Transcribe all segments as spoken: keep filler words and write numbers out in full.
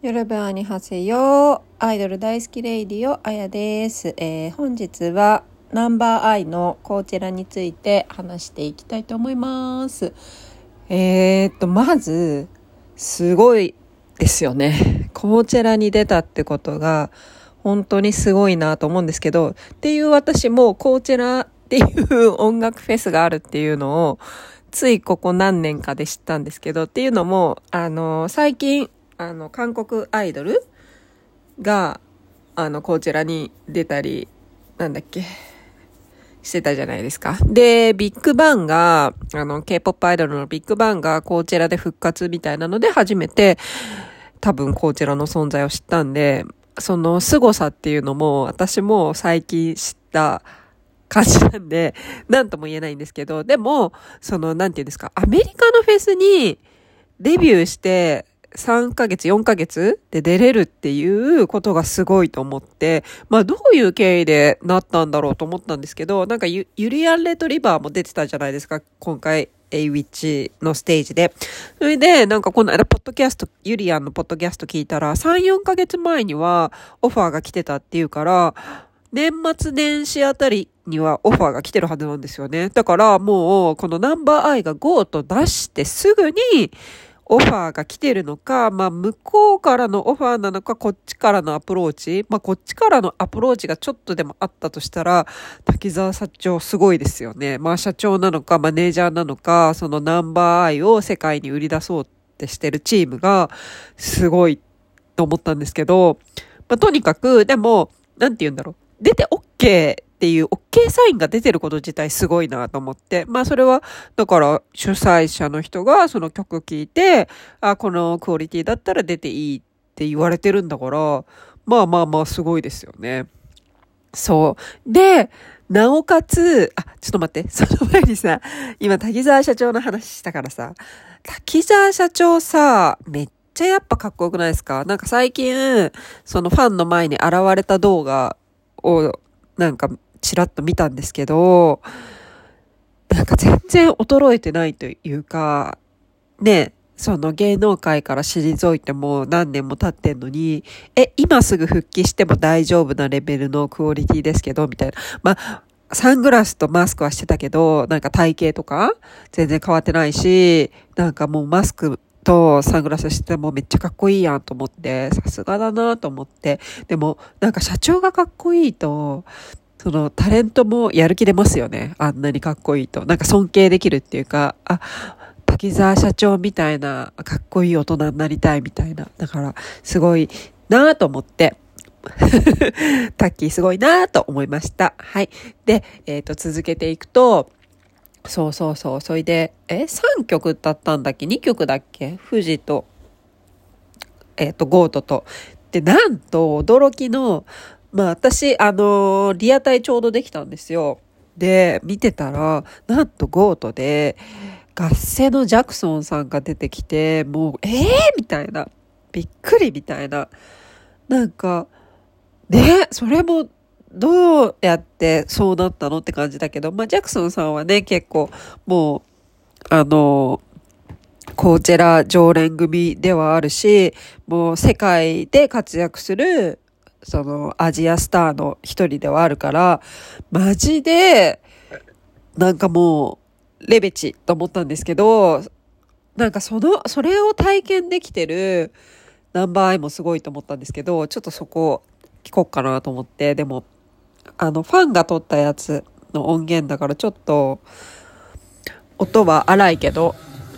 ヨルバーにハセヨアイドル大好きレイディオあやです、えー、本日はナンバーアイのコーチェラについて話していきたいと思います。えー、っとまずすごいですよね。コーチェラに出たってことが本当にすごいなと思うんですけど、っていう私もコーチェラっていう音楽フェスがあるっていうのをついここ何年かで知ったんですけど、っていうのもあの最近あの韓国アイドルがあのコーチェラに出たりなんだっけしてたじゃないですか。でビッグバンがあの K-ポップ アイドルのビッグバンがコーチェラで復活みたいなので初めて多分コーチェラの存在を知ったんで、その凄さっていうのも私も最近知った感じなんで何とも言えないんですけど、でもそのなんていうんですか、アメリカのフェスにデビューしてさんかげつ、よんかげつで出れるっていうことがすごいと思って、まあどういう経緯でなったんだろうと思ったんですけど、なんかユ、ユリアン・レトリバーも出てたじゃないですか、今回、エイウィッチのステージで。それで、なんかこの間、ポッドキャスト、ユリアンのポッドキャスト聞いたら、さん、よんかげつまえにはオファーが来てたっていうから、年末年始あたりにはオファーが来てるはずなんですよね。だからもう、このナンバーアイが ゴー と出してすぐに、オファーが来てるのか、まあ向こうからのオファーなのか、こっちからのアプローチ、まあこっちからのアプローチがちょっとでもあったとしたら、滝沢社長すごいですよね。まあ社長なのか、マネージャーなのか、そのナンバーアイを世界に売り出そうってしてるチームがすごいと思ったんですけど、まあとにかく、でも、なんて言うんだろう。出て OK っていう OK サインが出てること自体すごいなと思って。まあそれは、だから主催者の人がその曲聴いて、あ、このクオリティだったら出ていいって言われてるんだから、まあまあまあすごいですよね。そう。で、なおかつ、あ、ちょっと待って、その前にさ、今滝沢社長の話したからさ、滝沢社長さ、めっちゃやっぱかっこよくないですか？なんか最近、そのファンの前に現れた動画を、なんか、ちらっと見たんですけど、なんか全然衰えてないというか、ね、その芸能界から退いても何年も経ってんのに、え、今すぐ復帰しても大丈夫なレベルのクオリティですけど、みたいな。まあ、サングラスとマスクはしてたけど、なんか体型とか全然変わってないし、なんかもうマスクとサングラスしてもめっちゃかっこいいやんと思って、さすがだなと思って。でも、なんか社長がかっこいいと、そのタレントもやる気出ますよね。あんなにかっこいいと。なんか尊敬できるっていうか、あ、滝沢社長みたいなかっこいい大人になりたいみたいな。だから、すごいなぁと思って。タッキーすごいなぁと思いました。はい。で、えっと、続けていくと、そうそうそう。それで、え、さんきょくだったんだっけ ?に 曲だっけ富士と、えっと、ゴートと。で、なんと、驚きの、まあ私、あのー、リアタイちょうどできたんですよ。で、見てたら、なんとゴートで、合戦のジャクソンさんが出てきて、もう、えーみたいな。びっくりみたいな。なんか、ね、それも、どうやってそうなったのって感じだけど、まあジャクソンさんはね、結構、もう、あのー、コーチェラ常連組ではあるし、もう世界で活躍する、そのアジアスターの一人ではあるから、マジで、なんかもう、レベチと思ったんですけど、なんかその、それを体験できてるナンバーアイもすごいと思ったんですけど、ちょっとそこ聞こうかなと思って、でも、あの、ファンが撮ったやつの音源だからちょっと、音は荒いけど、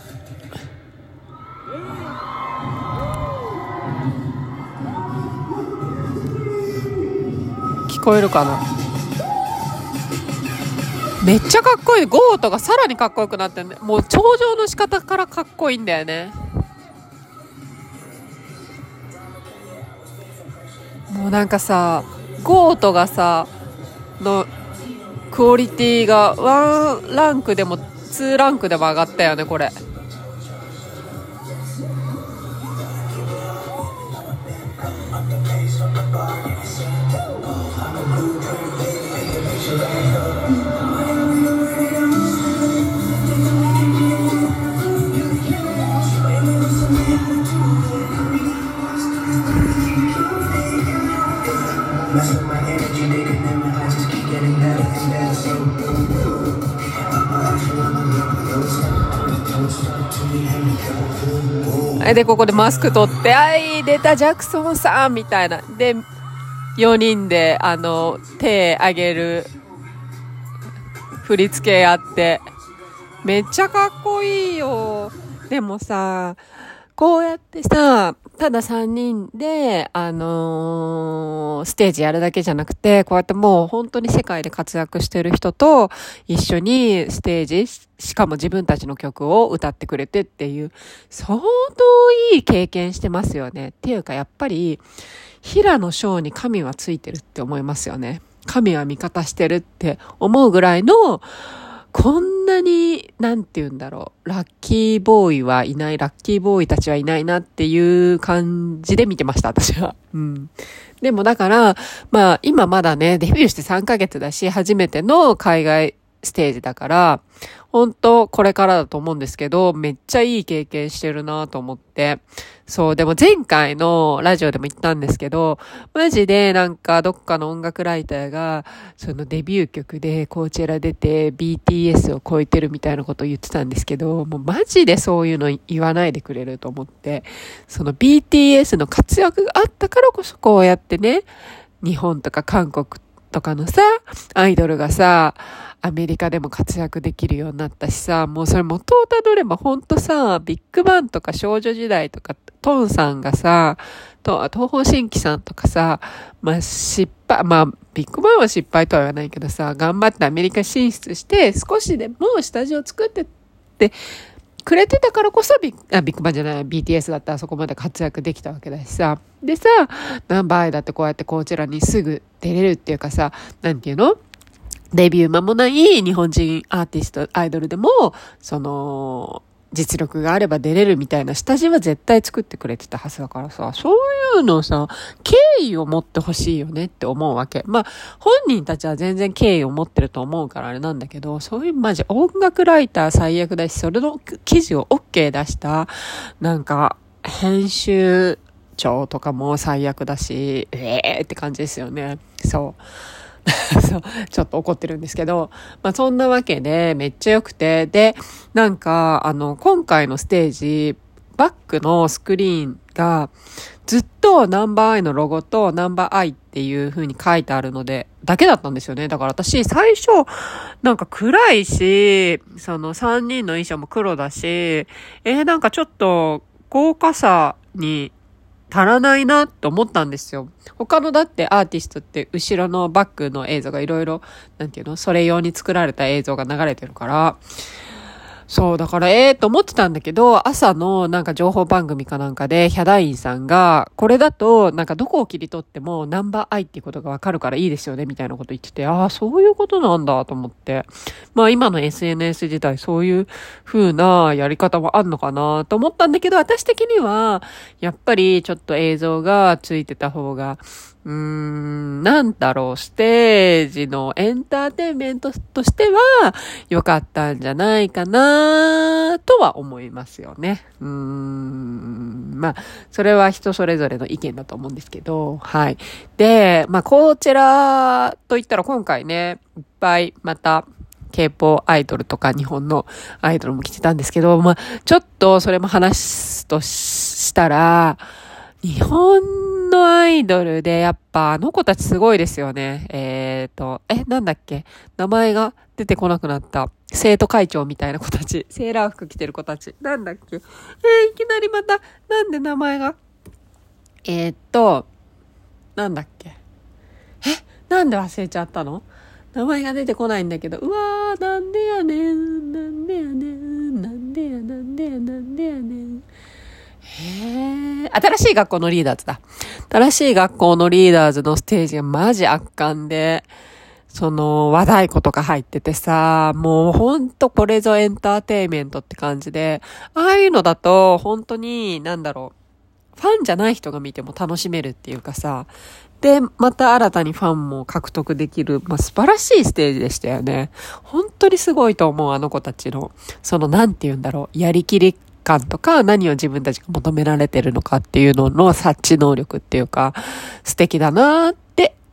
聞こえるかな？めっちゃかっこいい。ゴートがさらにかっこよくなってるね。もう頂上の仕方からかっこいいんだよね。もうなんかさ、ゴートがさのクオリティがワンランクでもツーランクでも上がったよね、これ。 でここでマスク取ってあい出たジャクソンさんみたいなでよにんであの手あげる振り付けやってめっちゃかっこいいよ。でもさこうやってさたださんにんであのー、ステージやるだけじゃなくてこうやってもう本当に世界で活躍してる人と一緒にステージしかも自分たちの曲を歌ってくれてっていう相当いい経験してますよね。っていうかやっぱり平野翔に神はついてるって思いますよね。神は味方してるって思うぐらいのこんなになんて言うんだろうラッキーボーイはいないラッキーボーイたちはいないなっていう感じで見てました私は。うん。でもだからまあ今まだねデビューしてさんかげつだし初めての海外ステージだから本当これからだと思うんですけどめっちゃいい経験してるなと思ってそうでも前回のラジオでも言ったんですけどマジでなんかどっかの音楽ライターがそのデビュー曲でコーチェラ出て ビーティーエス を超えてるみたいなことを言ってたんですけどもうマジでそういうの言わないでくれると思ってその ビーティーエス の活躍があったからこそこうやってね日本とか韓国とかのさアイドルがさアメリカでも活躍できるようになったしさもうそれ元をたどればほんとさビッグバンとか少女時代とかトンさんがさと東方神起さんとかさまあ失敗まあビッグバンは失敗とは言わないけどさ頑張ってアメリカ進出して少しでも下地を作ってってくれてたからこそビッ、あ、ビッグバンじゃない ビーティーエス だったらそこまで活躍できたわけだしさでさナンバーアイだってこうやってこちらにすぐ出れるっていうかさなんていうのデビュー間もない日本人アーティストアイドルでもその実力があれば出れるみたいな下地は絶対作ってくれてたはずだからさそういうのさ敬意を持ってほしいよねって思うわけ。まあ本人たちは全然敬意を持ってると思うからあれなんだけどそういうマジ音楽ライター最悪だしそれの記事を OK 出したなんか編集長とかも最悪だしえーって感じですよね。そうそうちょっと怒ってるんですけど、まあそんなわけでめっちゃ良くてでなんかあの今回のステージバックのスクリーンがずっとナンバーアイのロゴとナンバーアイっていう風に書いてあるのでだけだったんですよね。だから私最初なんか暗いしそのさんにんの衣装も黒だしえー、なんかちょっと豪華さに足らないなと思ったんですよ。他のだってアーティストって後ろのバックの映像がいろいろなんていうのそれ用に作られた映像が流れてるからそうだからええー、と思ってたんだけど朝のなんか情報番組かなんかでヒャダインさんがこれだとなんかどこを切り取ってもナンバーアイっていうことがわかるからいいですよねみたいなこと言っててああそういうことなんだと思ってまあ今の エスエヌエス 自体そういう風なやり方もあんのかなと思ったんだけど私的にはやっぱりちょっと映像がついてた方がうーん、なんだろう、ステージのエンターテインメントとしては良かったんじゃないかなとは思いますよね。うーん、まあ、それは人それぞれの意見だと思うんですけど、はい。で、まあ、こちらといったら今回ね、いっぱいまた、K-ポップ アイドルとか日本のアイドルも来てたんですけど、まあ、ちょっとそれも話すとしたら、日本のアイドルでやっぱあの子たちすごいですよね。えーと、え、なんだっけ名前が出てこなくなった。生徒会長みたいな子たち。セーラー服着てる子たち。なんだっけえー、いきなりまた、なんで名前がえーと、なんだっけえ、なんで忘れちゃったの名前が出てこないんだけど、うわー、なんでやねん、なんでやねん、なんでや、なんでや、なんでやねん。へー、新しい学校のリーダーズだ。新しい学校のリーダーズのステージがマジ圧巻で、その和太鼓とか入っててさ、もうほんとこれぞエンターテイメントって感じで、ああいうのだと本当になんだろう、ファンじゃない人が見ても楽しめるっていうかさ、で、また新たにファンも獲得できる、まあ、素晴らしいステージでしたよね。本当にすごいと思う、あの子たちの。その、なんて言うんだろう、やりきり感とか、何を自分たちが求められてるのかっていうのの察知能力っていうか、素敵だなって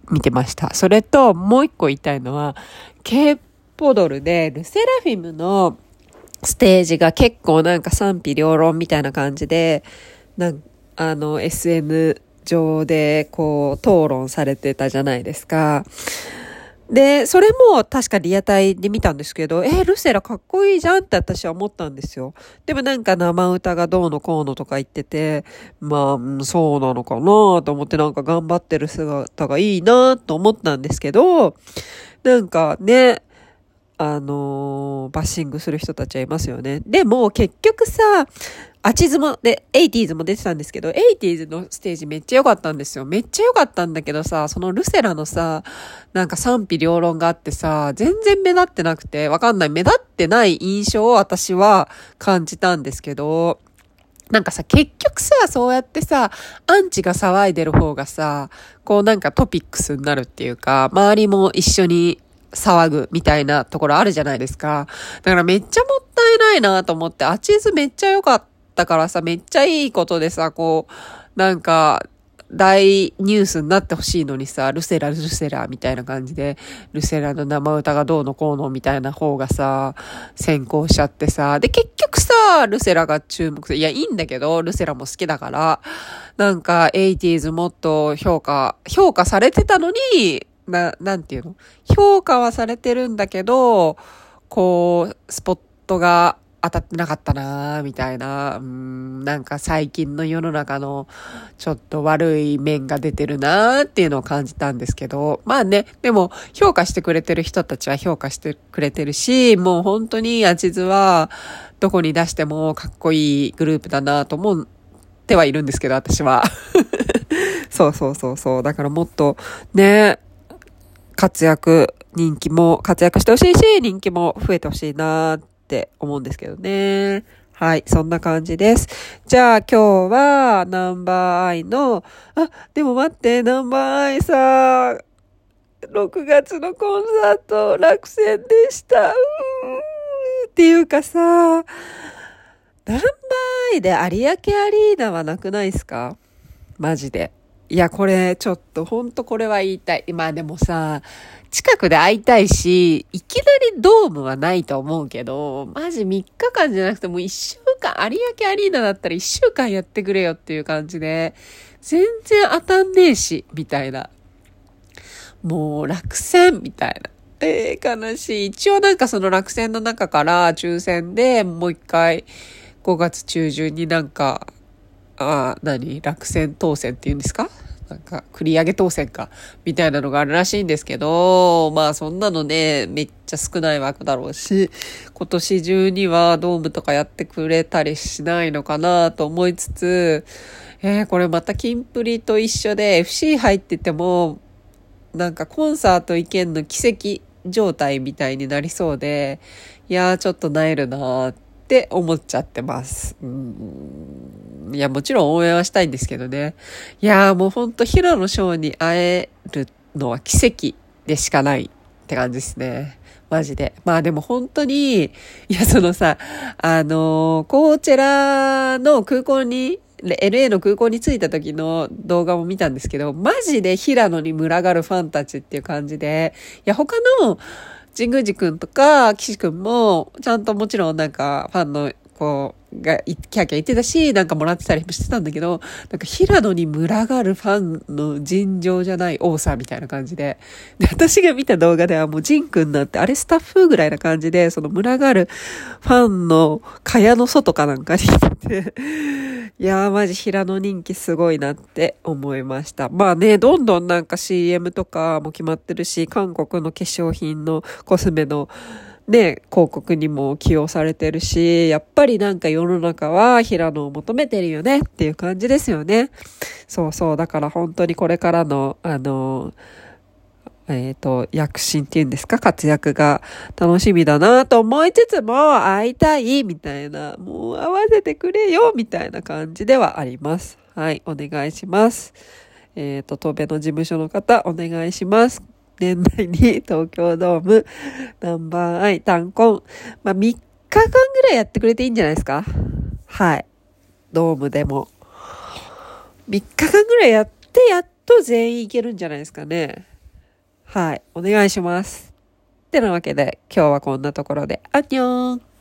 見てました。それと、もう一個言いたいのは、K ポドルでルセラフィムのステージが結構なんか賛否両論みたいな感じで、なんあの エスエヌ 上でこう討論されてたじゃないですか。で、それも確かリアタイで見たんですけど、えー、ルセラかっこいいじゃんって私は思ったんですよ。でもなんか生歌がどうのこうのとか言ってて、まあ、そうなのかなと思ってなんか頑張ってる姿がいいなと思ったんですけど、なんかね、あのー、バッシングする人たちはいますよね。でも結局さ、アチズも、で、エイティーズも出てたんですけど、エイティーズのステージめっちゃ良かったんですよ。めっちゃ良かったんだけどさ、そのルセラのさ、なんか賛否両論があってさ、全然目立ってなくて、わかんない。目立ってない印象を私は感じたんですけど、なんかさ、結局さ、そうやってさ、アンチが騒いでる方がさ、こうなんかトピックスになるっていうか、周りも一緒に騒ぐみたいなところあるじゃないですか。だからめっちゃもったいないなと思って、アチズめっちゃ良かったからさ、めっちゃいいことでさ、こう、なんか、大ニュースになってほしいのにさ、ルセラルセラみたいな感じで、ルセラの生歌がどうのこうのみたいな方がさ、先行しちゃってさ、で結局さ、ルセラが注目する。いや、いいんだけど、ルセラも好きだから、なんか、エイティーズもっと評価、評価されてたのに、な、なんていうの？評価はされてるんだけど、こう、スポットが当たってなかったなーみたいな、うーん、なんか最近の世の中のちょっと悪い面が出てるなーっていうのを感じたんですけど、まあね、でも評価してくれてる人たちは評価してくれてるし、もう本当にアチズはどこに出してもかっこいいグループだなと思ってはいるんですけど、私は。そうそうそうそう。だからもっとね、活躍、人気も活躍してほしいし、人気も増えてほしいなって思うんですけどね。はい、そんな感じです。じゃあ今日はナンバーアイの、あ、でも待って、ナンバーアイさ、ろくがつのコンサート落選でした。うーんっていうかさ、ナンバーアイで有明アリーナはなくないですか？マジで。いや、これ、ちょっと、ほんとこれは言いたい。まあでもさ、近くで会いたいし、いきなりドームはないと思うけど、マジみっかかんじゃなくてもういっしゅうかん、有明アリーナだったらいっしゅうかんやってくれよっていう感じで、全然当たんねえし、みたいな。もう落選みたいな。えー、悲しい。一応なんかその落選の中から抽選でもう一回ごがつ中旬になんか、ああ、何落選当選って言うんですか？なんか、繰り上げ当選か。みたいなのがあるらしいんですけど、まあそんなのね、めっちゃ少ない枠だろうし、今年中にはドームとかやってくれたりしないのかなと思いつつ、えー、これまたキンプリと一緒で エフシー 入ってても、なんかコンサート行けんの奇跡状態みたいになりそうで、いやーちょっと萎えるなーって思っちゃってます。うん、いや、もちろん応援はしたいんですけどね。いやーもうほんと平野翔に会えるのは奇跡でしかないって感じですね。マジで。まあでも本当に、いやそのさ、あのー、コーチェラの空港に、エルエー の空港に着いた時の動画も見たんですけど、マジで平野に群がるファンたちっていう感じで、いや他の神宮寺くんとか岸くんもちゃんともちろんなんかファンのこうがキャーキャー言ってたし、なんかもらってたりもしてたんだけど、なんか平野に群がるファンの尋常じゃない多さみたいな感じで、で私が見た動画ではもうジンくんなんてあれスタッフぐらいな感じで、その群がるファンの蚊帳の外かなんかにいて、いやーマジ平野人気すごいなって思いました。まあね、どんどんなんか シーエム とかも決まってるし、韓国の化粧品のコスメのね、広告にも起用されてるし、やっぱりなんか世の中は平野を求めてるよねっていう感じですよね。そうそう。だから本当にこれからの、あの、えっと、躍進っていうんですか、活躍が楽しみだなと思いつつも、会いたいみたいな、もう会わせてくれよみたいな感じではあります。はい、お願いします。えっと、東米の事務所の方、お願いします。年内に東京ドームナンバーアイ単婚、まあ、みっかかんぐらいやってくれていいんじゃないですか。はい。ドームでも。みっかかんぐらいやって、やっと全員いけるんじゃないですかね。 はい、お願いします。ってなわけで、今日はこんなところで、アンニョン。